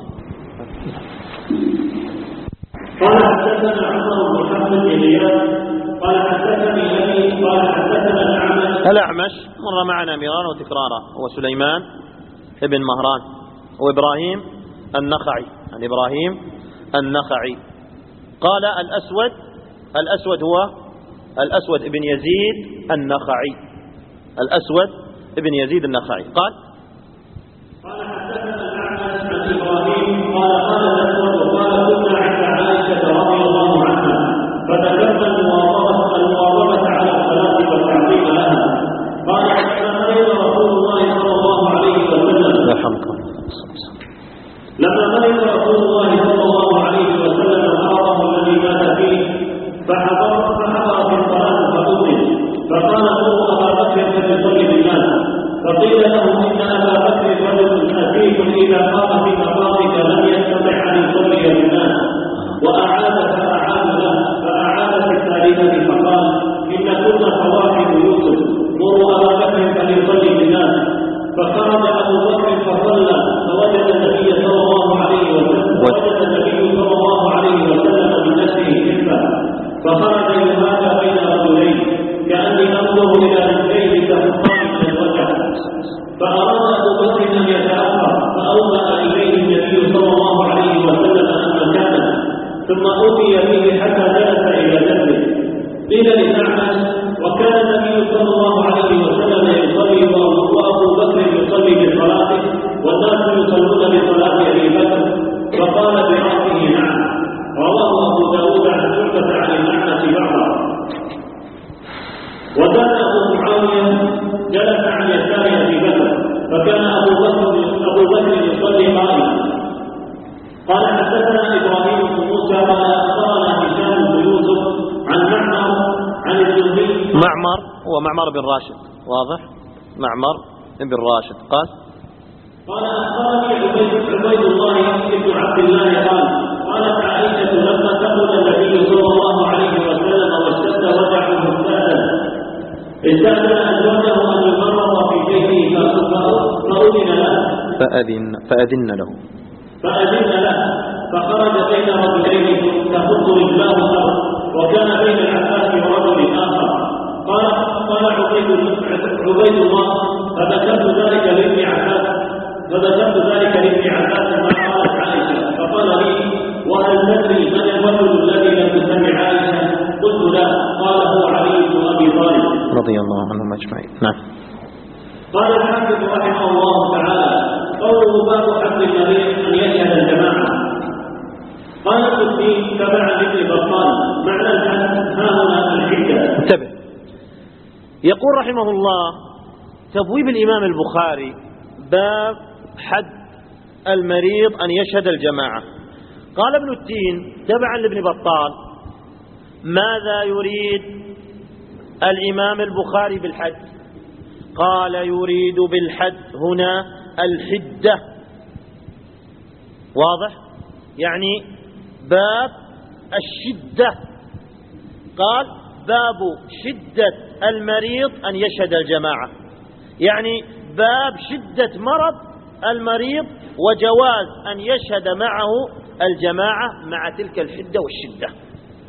قال حدثنا عمر بن حفص بن غياث قال حدثني أبي قال حدثنا الأعمش الأعمش مر معنا مرارا وتكرارا، هو سليمان ابن مهران وإبراهيم النخعي، عن إبراهيم النخعي. قال الأسود الأسود هو الأسود ابن يزيد النخعي، الأسود ابن يزيد النخعي. قال قال حدثنا الأعمش عن إبراهيم قال قال الأسود قال كنا عند عائشة رضي الله عنها فذكرنا المواظبة المواظبة على الصلاة والتعظيم لها. قال لما مرض رسول الله صلى الله عليه وسلم لما مرض رسول الله صلى الله عليه وسلم مرضه الذي مات فيه فحضر فحضر في الصلاة فقتل، فقال له أبا بكر فليصلي بالناس، فقيل له إن أبا بكر رجل أتيك إذا قام في مقامك لم يستطع أن يصلي بالناس، وأعاد فأعاد له فأعاد في الثالثة فقال إن كنا صواحب يوسف مروا أبا بكر فليصلي بالناس، فخرج أبو بكر فصلى فوجد النبي صلى الله عليه وسلم وجد النبي صلى الله عليه وسلم بنفسه كفا، فخرج يهاجى بين رجلين كأني أنظر إلى رجليه كفقان من الوجه، فأراد أبو بكر أن يتأخر فأومأ إليه النبي صلى الله عليه وسلم أن مكانه، ثم أوتي به حتى جلس إلى جنبه. قيل للأعمش: وكان النبي صلى الله عليه وسلم يصلي وأبو بكر يصلي بصلاته والناس يصلون بصلاة أبي بكر، فقال برأسه: نعم. رواه أبو داود عن شعبة عن الأعمش بعضا. وزاد أبو معاوية جلس عن يسار أبي بكر، فكان أبو بكر أبو بكر يصلي قائما. قال حدثنا إبراهيم بن موسى قال أخبرنا هشام بن يوسف عن معمر عن الزهري. معمر هو معمر بن راشد، واضح؟ معمر بن راشد. قال قال أخبرني عبيد الله بن عبد الله قال قالت عائشة لما تقل النبي صلى الله عليه وسلم واشتد وجعه مستأذن استأذن أزواجه أن يمرض في بيته فأذن له فأذن فأذن له فأذن له فخرج بين رجلين تخط رجلاه الأرض، وكان بين العباس ورجل آخر. قال قال عبيد عبيد الله فذكرت ذلك لابن عباس فذكرت ذلك لابن عباس ما قالت عائشة، فقال لي: وهل تدري من الرجل الذي لم تسمع عائشة؟ قلت: لا. قال: هو علي بن أبي طالب رضي الله عنهم أجمعين. نعم. قال الحافظ رحمه الله تعالى: قوله باب حق المريض أن يشهد الجماعة. قال ابن الدين تبع ابن بطال معنى الحد ها هنا الحجة. انتبه، يقول رحمه الله: تبويب الإمام البخاري باب حد المريض أن يشهد الجماعة. قال ابن التين تبعا لابن بطال: ماذا يريد الإمام البخاري بالحد؟ قال: يريد بالحد هنا الحدة. واضح؟ يعني باب الشدة. قال: باب شدة المريض أن يشهد الجماعة، يعني باب شدة مرض المريض وجواز أن يشهد معه الجماعة مع تلك الحدة والشدة.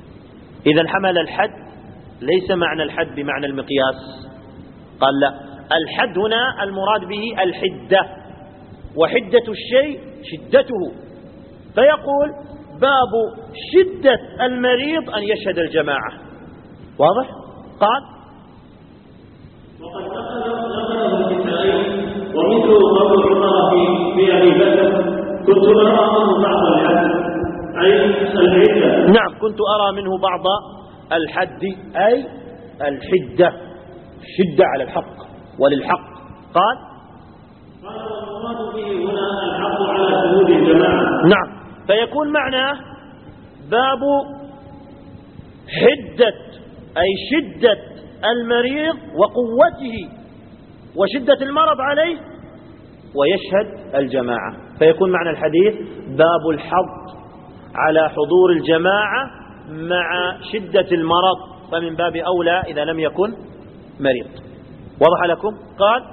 إذا حمل الحد ليس معنى الحد بمعنى المقياس، قال لا، الحد هنا المراد به الحدة، وحدة الشيء شدته. فيقول باب شدة المريض أن يشهد الجماعة. واضح؟ قال وقد نقله النسائي ومثل قول عمر في أبي بكر كنت أرى منه بعض الحد أي الحدة. نعم، كنت أرى منه بعض الحد أي الحدة، شدة على الحق وللحق. قال قال والمراد به هنا الحق على شهود الجماعة. نعم، فيكون معناه باب حدة أي شدة المريض وقوته وشدة المرض عليه ويشهد الجماعة. فيكون معنى الحديث باب الحظ على حضور الجماعة مع شدة المرض، فمن باب أولى إذا لم يكن مريض. وضح لكم؟ قال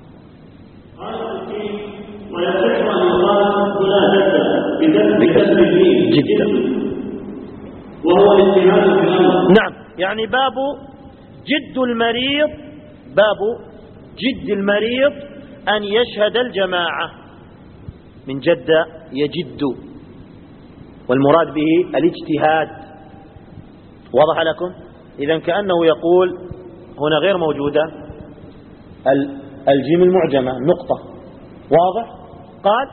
ويصح أن يقال هنا بكسب الدين جدا، وهو الاجتهاد في الأمر. نعم، يعني باب جد المريض، باب جد المريض أن يشهد الجماعة، من جد يجد، والمراد به الاجتهاد. وضح لكم؟ إذن كأنه يقول هنا غير موجودة الجيم المعجمة نقطة. واضح؟ قال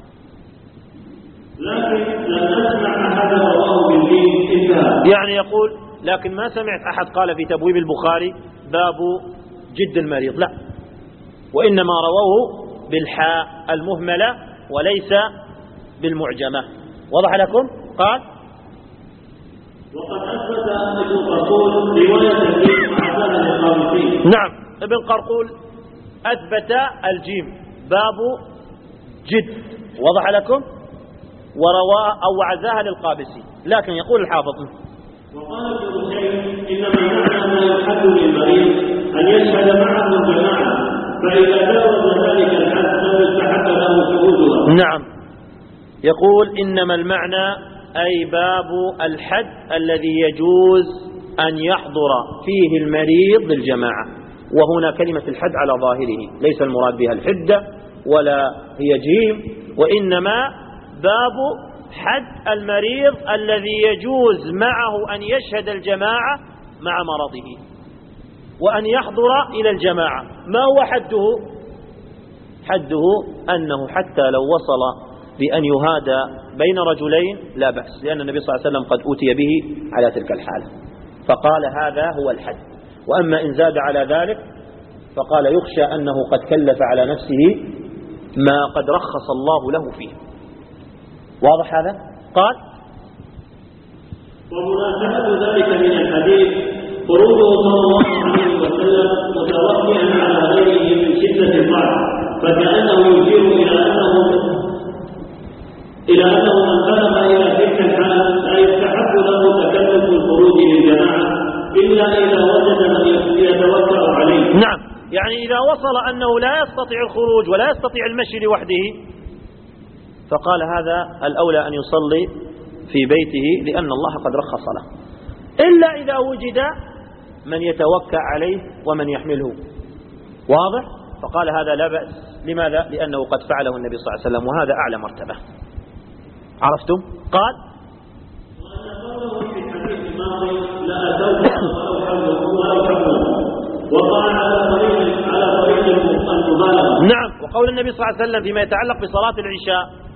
لكن لم أسمع أحد رواه بالجيم إلا، يعني يقول لكن ما سمعت أحد قال في تبويب البخاري باب جد المريض، لا، وإنما رووه بالحاء المهملة وليس بالمعجمة. وضح لكم؟ قال وقد أثبت ابن قرقول رواية الجيم مع ذهب القامسي. نعم، ابن قرقول أثبت الجيم باب جد. وضح لكم؟ ورواه أو عزاها للقابسي، لكن يقول الحافظ وقال ابن رشيد إنما المعنى ما يحد للمريض أن يشهد معه الجماعة، فإذا جاوز ذلك الحد لم يستحق له شهودها. نعم، يقول إنما المعنى أي باب الحد الذي يجوز أن يحضر فيه المريض للجماعة، وهنا كلمة الحد على ظاهره ليس المراد بها الحدة ولا هي جيم، وإنما باب حد المريض الذي يجوز معه أن يشهد الجماعة مع مرضه وأن يحضر إلى الجماعة. ما هو حده؟ حده أنه حتى لو وصل بأن يهادى بين رجلين لا بأس، لأن النبي صلى الله عليه وسلم قد أوتي به على تلك الحالة، فقال هذا هو الحد. وأما إن زاد على ذلك فقال يخشى أنه قد كلف على نفسه ما قد رخص الله له فيه. واضح هذا؟ قال ومناسبة ذلك من الحديث خروجه صلى الله عليه وسلم متوكئا على غيره من شدة الضعف، فكأنه يشير إلى أنه إلى أنه من بلغ إلى تلك الحال لا يستحق له تكلف الخروج للجماعة إلا إذا وجد من يتوكأ عليه. نعم، يعني إذا وصل أنه لا يستطيع الخروج ولا يستطيع المشي لوحده فقال هذا الأولى أن يصلي في بيته لأن الله قد رخص له، إلا إذا وجد من يتوكأ عليه ومن يحمله. واضح؟ فقال هذا لا بأس. لماذا؟ لأنه قد فعله النبي صلى الله عليه وسلم، وهذا أعلى مرتبة. عرفتم؟ قال في الحديث الماضي لا أتوكأ ولو حمله، وقال على طريق على طريق المبالغة. نعم، وقول النبي صلى الله عليه وسلم فيما يتعلق بصلاة العشاء